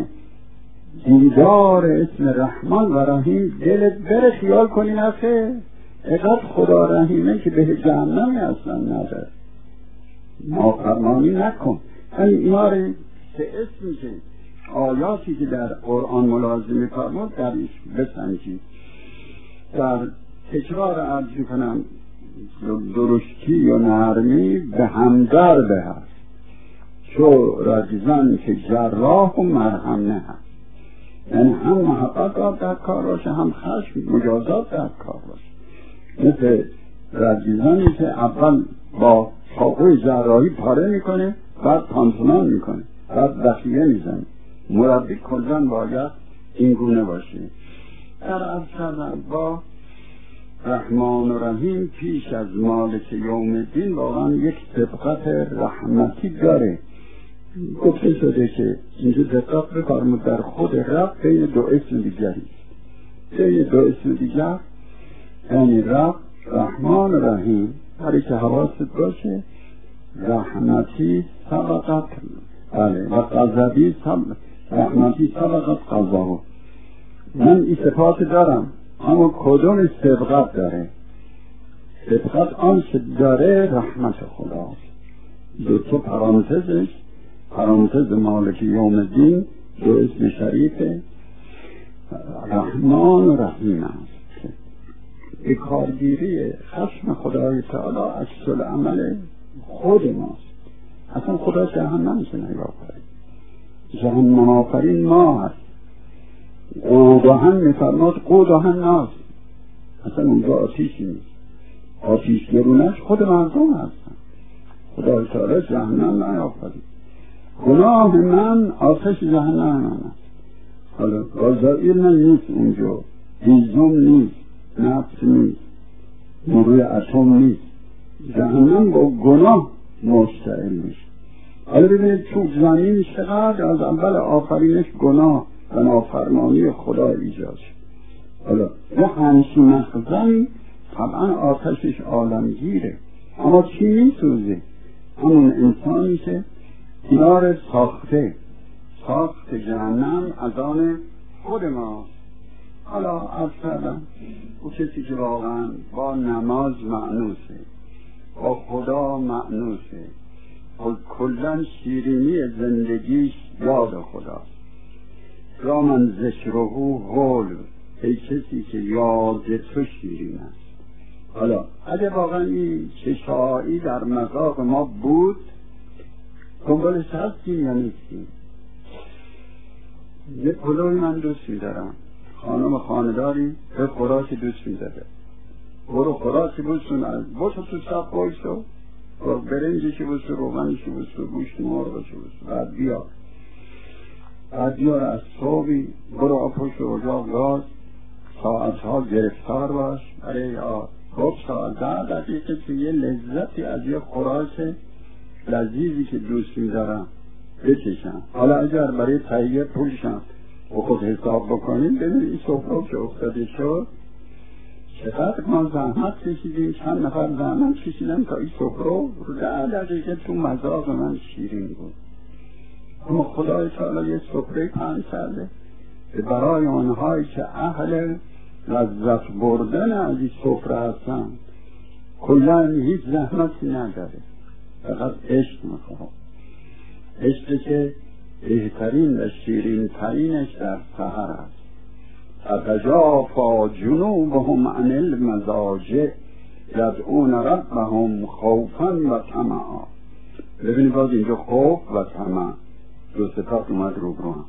دیدار اسم رحمان و رحیم دلت بره خیال کنی نخیر اقدر خدا رحیمه که به جهنمی اصلا نداره. نافرمانی نکن. اینا رو که اسمی که آیاتی که در قرآن ملاحظه می‌فرمود درش بسنجید. در تکرار عرض کنم درشتی یا نرمی به همدرد هست، چو رجزن که جراح و مرهم نه هست. یعنی هم محبت در کار باشه هم خشم مجازات در کار باشه. مثل رجزنی که اول با چاقوی جراحی پاره میکنه، بعد پانسمان میکنه، بعد بخیه میزنه. مربی کلن باید این گونه باشه. در اصلا با رحمان و رحیم پیش از مالک یوم الدین واقعا یک سبقت رحمتی داره. گفته شده که اینجا دقت بفرمایید در خود رب بین دو اسم دیگری، بین دو اسم دیگر یعنی رب رحمان و رحیم. برای که حواست باشه رحمتی سبقت بله و غضبی رحمتی سبقت غضبه. من این صفات دارم اما کدوم سبقت داره؟ سبقت آنچه داره رحمت خداست. دو تا پرانتزش پرانتز مالک یوم الدین دو اسم شریفه رحمان و رحیم است. به کارگیری خشم خدای تعالی عکس العمل خود ماست. اصلا خدا جهنم میشه نیافرین، جهنم آفرین ما هست. قودهن میفرماد قودهن ناست، اصلا اونجا آتیشی نیست، آتیش گرونش خود مردم هستن. خدای تعالی جهنم نیافرین. گناه من آتش جهنم من است. حالا غذایی نیست اونجا، هیزم نیست، نفس نیست، نیروی اتم نیست. جهنم با گناه مشتعل میشه. حالا ببینید تو زمین چقدر از اول آفرینش گناه و نافرمانی خدا ایجاد شد. حالا یه همچین مخزنی طبعا آتشش عالمگیره، اما چی میسوزه؟ همون انسانی که کنار ساخت جهنم از آن خود ما. حالا اصلا او کسی که واقعا با نماز معنوسه، با خدا معنوسه، کلن شیرینی زندگیش یاد خداست. را من ذکره قول، ای کسی که یاد تو شیرین است. حالا اگه واقعا این چشایی در مذاق ما بود دنبالش هستیم یا نیستیم؟ یه پلوی من دوست میدارم، خانم خانداری به خوراکی دوست میداره، برو خوراکی بسون از باشو تو شب بایشو برنجشی بسو، روغنشی بسو، گوشت مرغشی بسو، بعد بیار از صبحی برو آپوش و اجاق گاز ساعتها گرفتار باش برای گفت تا 10 دقیقه که یه لذتی از یه خوراک لذیذی که دوست می‌دارم بچشم. حالا اگر برای تهیه پولشم و خود حساب بکنیم ببینید این سفره که افتاده شد چقدر ما زحمت کشیدیم، چند نفر زحمت کشیدن تا این سفره رو 10 دقیقه تو مذاق من شیرین بود. اما خدای تعالی یه سفره پهن کرده برای آنهایی که اهل لذت بردن از این سفره هستن. کلا هیچ زحمتی نداره، فقط عشق میخواد. عشقی که بهترین و شیرین ترینش در سحر است. تتجافی جنوبهم عن المضاجع یدعون ربهم خوفا و طمعا. ببینید باز اینجا خوف و طمع دو صفت اومد رو هم.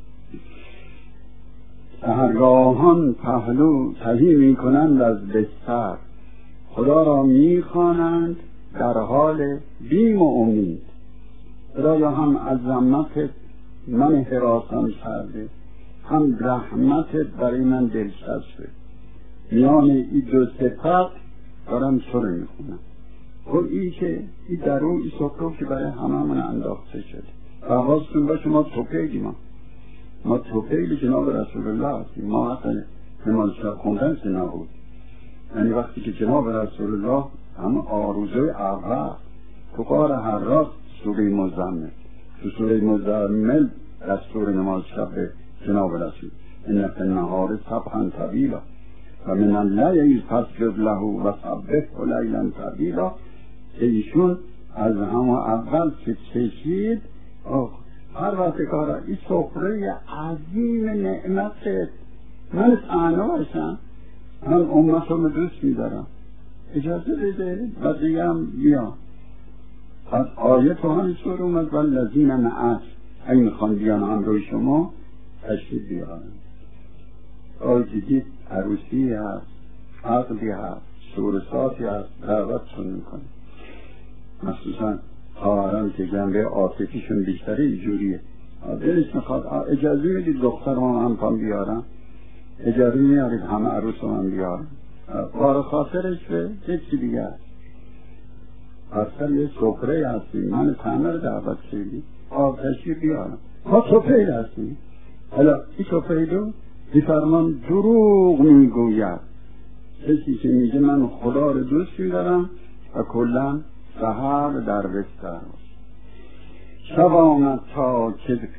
سحرگاهان پهلو تهی می کنند از بستر، خدا را می خوانند در حال بیم و امید. خدایا هم عظمتت من هراسان کرده، هم رحمتت برای من دلچسبه. میان این دو صفت دارم تو رو میخونم. خب این که این در اون این سفره که برای هممون انداخته شده. و حواستون باشه ما توپیدیم، ما توپیل جناب رسول الله هستیم. ما اصلا نماز شب خوندن که نبود، یعنی وقتی که جناب رسول الله هم آروزه اول تو قار حراس سوره مزمل، تو سوره مزمل دستور نماز شب جناب رسول ان فی النهار سبحا طویلا و من اللیل فاسجد له و سبحه لیلا طویلا. ایشون از همون اول که چشید هر وقت کارا این سفره عظیم نعمت من تنها باشم، من امتم دوست میدارم، اجازه بده و دیگه هم بیا. از آیت و همین سور اومد والذین معه، اگه میخوان بیان همراه شما تشریف بیارن. آیتی دید عروسی هست، عقلی هست، سورساتی هست، دعوتشون میکنه. مخصوصا خواهران که جنبه عاطفیشون بیشتره اینجوریه، دلش میخواد اجازه میدید دختر هم پام بیارم، اجازه میارید همه عروس هم بیارم، بار خاطرش به چی دیگه هست. اصلا یه سفره هستیم، من تعمیر دعوت کردی آتشی بیارم، ما سفره هستیم. حالا این سفره رو بی فرمان دروغ میگوید. کسی که میگه من خدا رو دوست میدارم و کلن سحر در بستر. شب آمد تا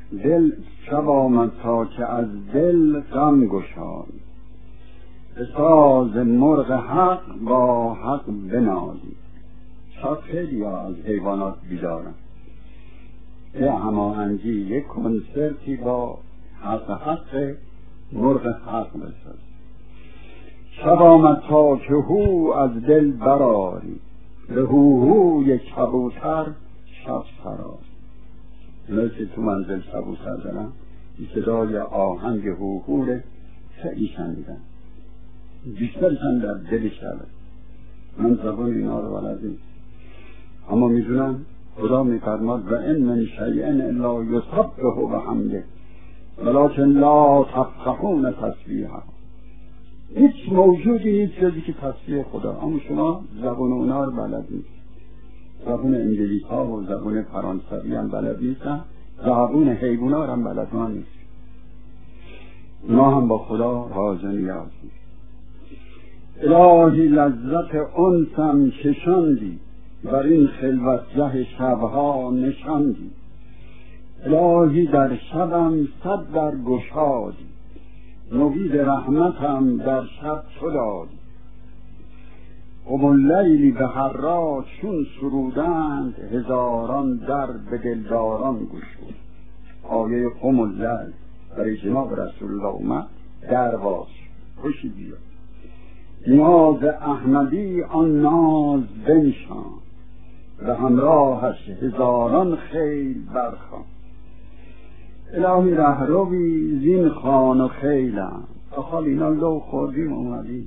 که از دل غم گشای، به ساز مرغ حق با حق بنازی. شب خیلی از حیوانات بیدارن، یه هماهنگی یک کنسرتی با حق مرغ حق بساز. شب آمد تا که هو از دل براری، به هو یک کبوتر شب سرار. اینایی که تو منزل کبوتر دارن این صدای آهنگ هوهوره خیلی شنیدن، بیشترشن در دل شبه. من زبان اینا رو بلدیم، اما میدونم خدا میفرماد و ان من شیء الا یسبح بحمده ولکن لا تفقهون تسبیحه. هیچ موجودی نیست جزی که تسبیح خدا، اما شما زبان اونا رو بلد نیست. زبان انگلیس ها و زبان فرانسوی هم بلد نیستن، زبان حیوان ها هم بلد نیست. اونا هم با خدا راز نیاز نیست. الهی لذت انسم چشاندی، بر این خلوتگه شبها نشاندی. الهی در شبم صد در گشادی، نوید رحمتم در شب تو دادی. قم اللیلی به حرات چون سرودند، هزاران در به دلداران گشود. آیه قم اللیل برای جناب رسول الله اومد، در باز خوشی بیا. نیاز احمدی آن ناز بنشان، و همراهش هزاران خیل برخوان. الهی رهروی زین خان و خیلم، بخوال اینا لو خوردیم اومدیم.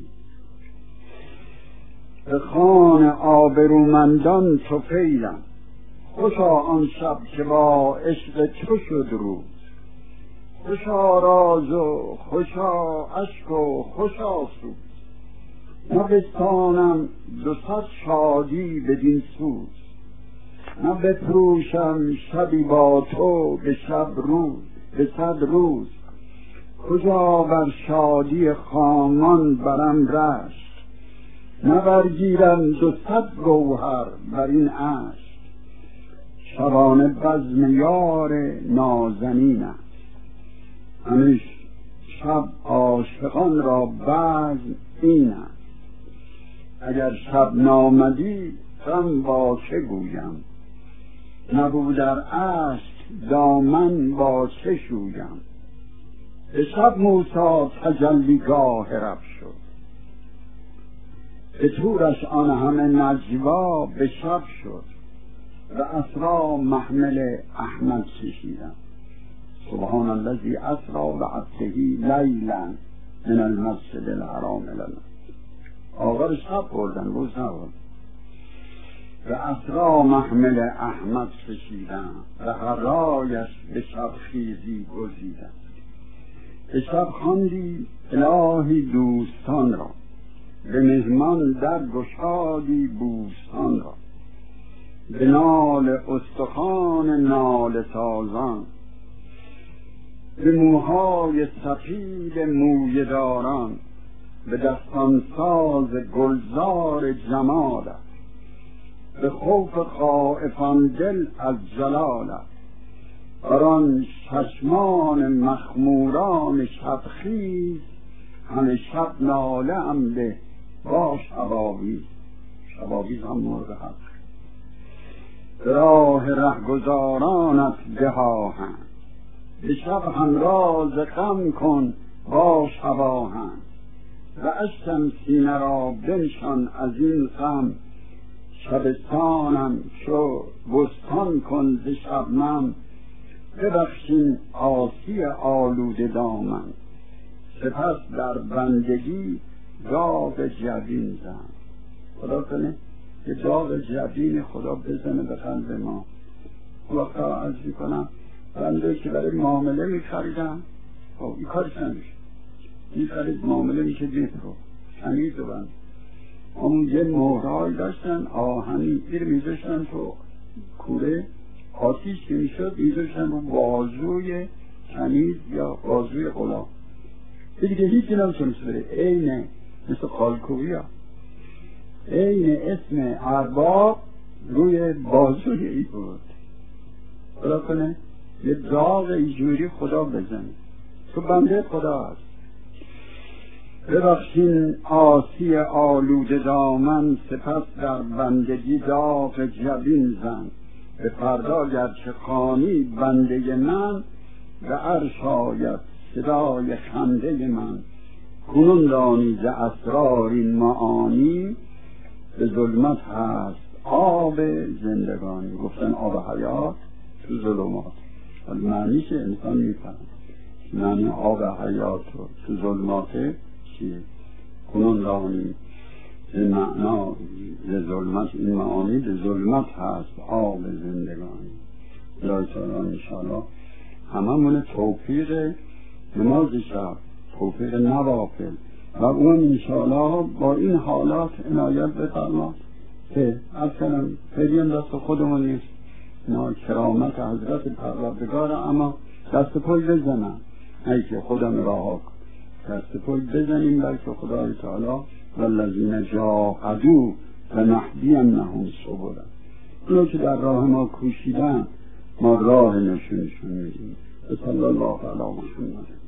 به خان آبرومندان تو فیلم، خوشا آن شب که با عشق تو شد روز. خوشا راز و خوشا اشک و خوشا سوز، نبستانم 200 شادی بدین سوز. نبفروشم شبی با تو به 100 روز. کجا بر شادی خامان برم رشت، نبرگیرم 200 گوهر بر این عشق. شبانه بزم یار نازنین است، همیش شب عاشقان را بزم این است. اگر شب نامدی غم با چه گویم، نبود در اشک دامن با چه شویم. به شب موسی تجلیگاه رب شد، به طورش آن همه نجوا به شب شد. و اسرا محمل احمد کشیدم، سبحان الذی اسرا بعبده لیلا من المسجد الحرام الی المسجد. آقا شب بردن، روز نبرد. و اسرا محمل احمد کشیدم، و هر رایش به شب خیزی گزیدم. به شب خواندی الهی دوستان را، به مهمان در گشادی بوستان را. به نال استخوان ناله سازان، به موهای سفید مویه داران. به دستان ساز گلزار جمالت، به خوف خائفان دل از جلالت. بران چشمان مخموران شبخیز، همه شب ناله ام به با شبابیز. شبابیز هم مرغ حق. به راه رهگذارانت بهاهن، به شب همراز غم کن با شباهن. و اشکم سینه را بنشان از این غم، شبستانم شو بستان کن ز شبنم. ببخشین عاصی آلوده دامن، سپس در بندگی داغ جبین زن. خدا کنه که داغ جبین خدا بزنه به قلب ما. وقتا عرض میکنم بنده که برای معامله میخریدم، خب این کارش نمیشه، میخرید معامله میشه دید رو شمید رو بند. همون یه مهرهایی داشتن آهنی پیر میذاشتن تو کوره، آتیش که میشد میذاشتن رو بازوی شمید یا بازوی غلام. دیگه هیچی نمیتونست بره، اینه مثل قالکوبی ها، این اسم ارباب روی بازوی ای بود. خدا کنه یه داغ اینجوری خدا بزنه، تو بنده خدا هست. ببخشین عاصی آلوده دامن، سپس در بندگی داغ جبین زن. به فردا گرچه خوانی بنده من، و عرش آید صدای خنده من. کنون دانی ز اسرار این معانی، به ظلمت هست آب زندگانی. گفتن آب حیات تو ظلمات، ولی معنیش انسان میفهم. معنی آب حیات تو ظلمات چیه؟ کنون دانی ز معنا ز ظلمت این معانی، به ظلمت هست آب زندگانی. الهی تعالی انشاءالله هممون توفیق نماز شب، توفیق نوافل و اون انشاءالله با این حالات عنایت بفرما که اصلا فریم دست خودمون نیست، نه کرامت حضرت پروردگار، اما دست پای بزنم ای که خودم راه دست پای بزنیم، بلکه خدای تعالی والذین جاهدوا لنهدینهم سبلنا، اونو که در راه ما کوشیدن ما راه نشونشون میدیم. صلی الله علی محمد.